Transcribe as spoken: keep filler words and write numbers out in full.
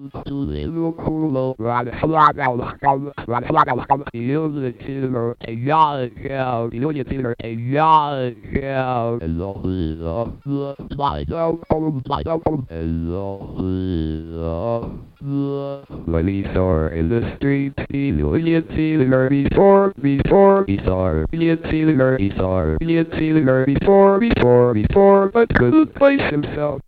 When he saw in the street, he knew Elliot Sealer before, before he saw Elliot Sealer, he saw Elliot Sealer before, before, before, but couldn't place himself.